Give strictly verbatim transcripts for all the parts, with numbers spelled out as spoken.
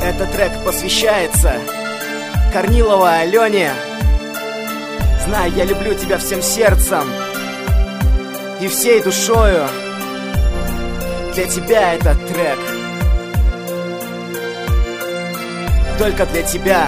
Этот трек посвящается Корниловой Алене. Знаю, я люблю тебя всем сердцем и всей душою. Для тебя этот трек, только для тебя.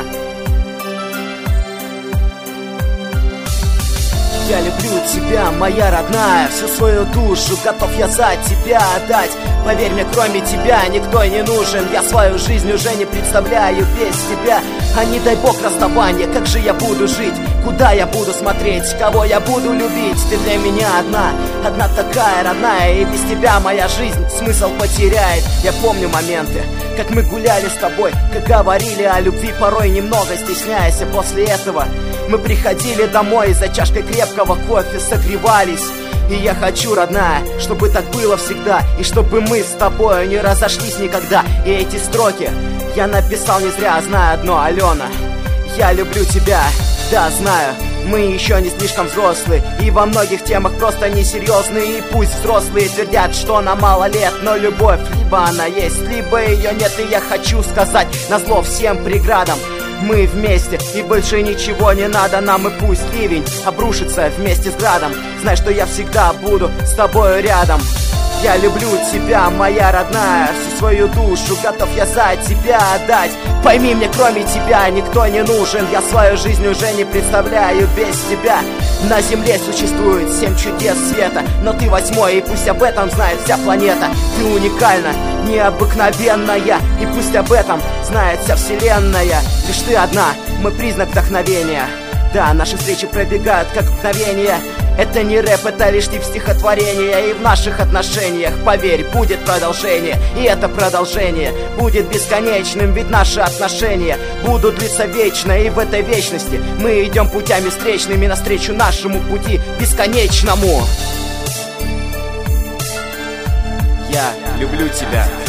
Я люблю тебя, моя родная, всю свою душу готов я за тебя отдать. Поверь мне, кроме тебя никто не нужен. Я свою жизнь уже не представляю без тебя. А не дай бог расставания, как же я буду жить? Куда я буду смотреть? Кого я буду любить? Ты для меня одна, одна такая родная. И без тебя моя жизнь смысл потеряет. Я помню моменты, как мы гуляли с тобой, как говорили о любви, порой немного стесняясь. И после этого мы приходили домой за чашкой крепкого кофе, согревались. И я хочу, родная, чтобы так было всегда, и чтобы мы с тобой не разошлись никогда. И эти строки я написал не зря, знаю одно, Алена, я люблю тебя. Да, знаю, мы еще не слишком взрослые, и во многих темах просто несерьезные. И пусть взрослые твердят, что нам мало лет, но любовь либо она есть, либо ее нет. И я хочу сказать назло всем преградам: мы вместе, и больше ничего не надо нам. И пусть ливень обрушится вместе с градом, знай, что я всегда буду с тобой рядом. Я люблю тебя, моя родная, всю свою душу готов я за тебя отдать. Пойми мне, кроме тебя никто не нужен. Я свою жизнь уже не представляю без тебя. На земле существует семь чудес света, но ты восьмой, и пусть об этом знает вся планета. Ты уникальна, необыкновенная, и пусть об этом знает вся вселенная. Лишь ты одна, мой признак вдохновения. Да, наши встречи пробегают как мгновение. Это не рэп, это лишь тип стихотворения. И в наших отношениях, поверь, будет продолжение. И это продолжение будет бесконечным, ведь наши отношения будут длиться вечно. И в этой вечности мы идем путями встречными навстречу нашему пути бесконечному. Я люблю тебя.